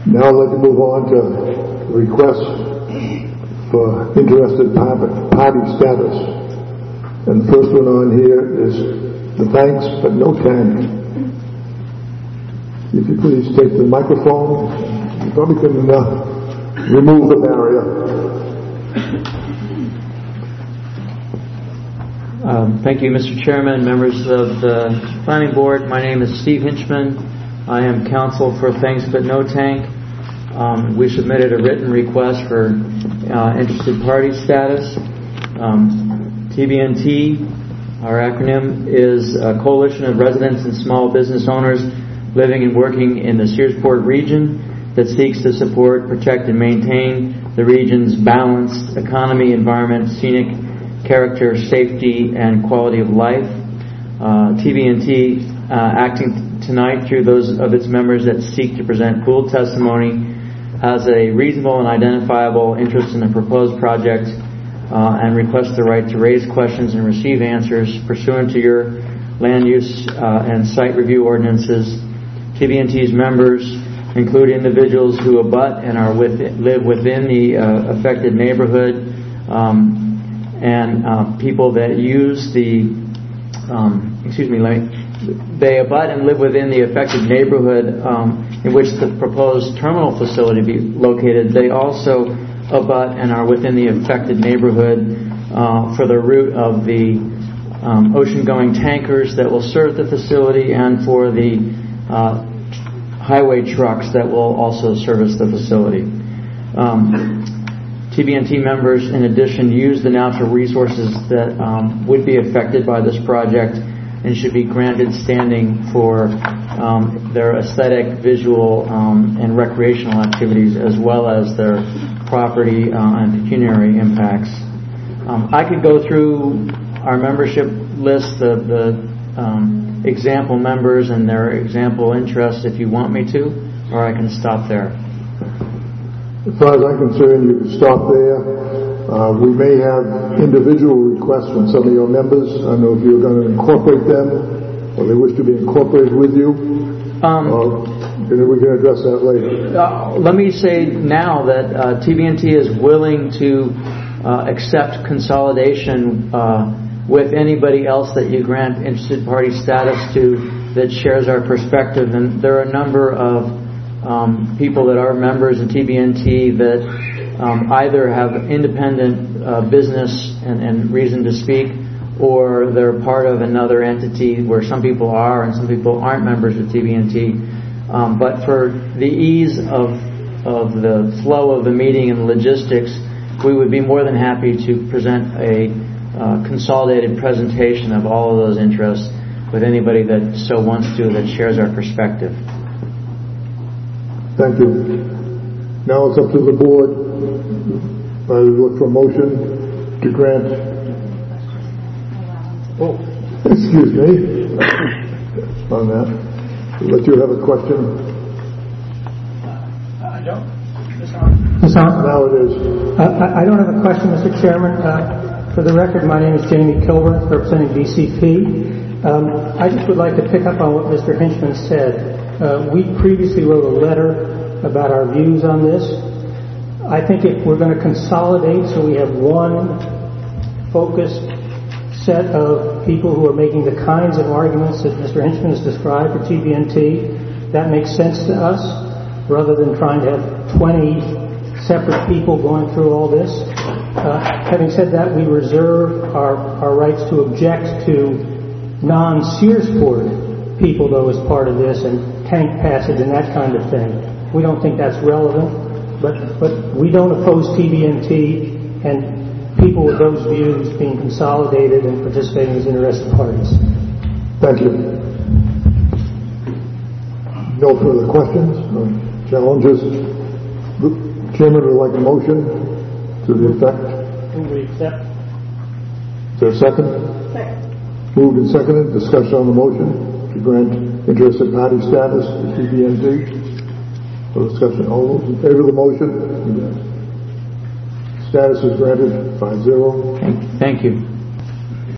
Now I'd like to move on to requests for interested party status. And the first one on here is the thanks but no tank. If you please take the microphone, you probably can remove the barrier. Thank you, Mr. Chairman, members of the Planning Board. My name is Steve Hinchman. I am counsel for Thanks But No Tank. We submitted a written request for interested party status. TBNT, our acronym, is a coalition of residents and small business owners living and working in the Searsport region that seeks to support, protect, and maintain the region's balanced economy, environment, scenic character, safety, and quality of life. TBNT, acting tonight through those of its members that seek to present pooled testimony, has a reasonable and identifiable interest in the proposed project and requests the right to raise questions and receive answers pursuant to your land use and site review ordinances. TBNT's members include individuals who abut and live within the affected neighborhood, and people that use the they abut and live within the affected neighborhood in which the proposed terminal facility be located. They also abut and are within the affected neighborhood for the route of the ocean-going tankers that will serve the facility and for the highway trucks that will also service the facility. TBNT members, in addition, use the natural resources that would be affected by this project and should be granted standing for their aesthetic, visual, and recreational activities, as well as their property and pecuniary impacts. I could go through our membership list of the example members and their example interests if you want me to, or I can stop there. As far as I'm concerned, you can stop there. We may have individual requests from some of your members. I don't know if you're going to incorporate them or they wish to be incorporated with you. We can address that later. Let me say now that TBNT is willing to accept consolidation with anybody else that you grant interested party status to that shares our perspective. And there are a number of people that are members of TBNT that either have independent business and reason to speak, or they're part of another entity where some people are and some people aren't members of TBNT. But for the ease of the flow of the meeting and logistics, we would be more than happy to present a consolidated presentation of all of those interests with anybody that so wants to, that shares our perspective. Thank you. Now it's up to the board. I look for a motion to grant. Oh, excuse me. On that. Let you have a question. I don't. Now it is. I don't have a question, Mr. Chairman. For the record, my name is Jamie Kilburn, representing DCP. I just would like to pick up on what Mr. Hinchman said. We previously wrote a letter about our views on this. I think if we're going to consolidate so we have one focused set of people who are making the kinds of arguments that Mr. Hinchman has described for TBNT, that makes sense to us, rather than trying to have 20 separate people going through all this. Having said that, we reserve our rights to object to non-Searsport people, though, as part of this, and tank passage and that kind of thing. We don't think that's relevant, but we don't oppose TBNT and people with those views being consolidated and participating as interested parties. Thank you. No further questions or challenges? The Chairman would like a motion to the effect. We accept. Is there a second? Second. Moved and seconded. Discussion on the motion to grant interested party status to TBNT. For discussion, all those in favor of the motion? Status is granted 5-0. Thank you.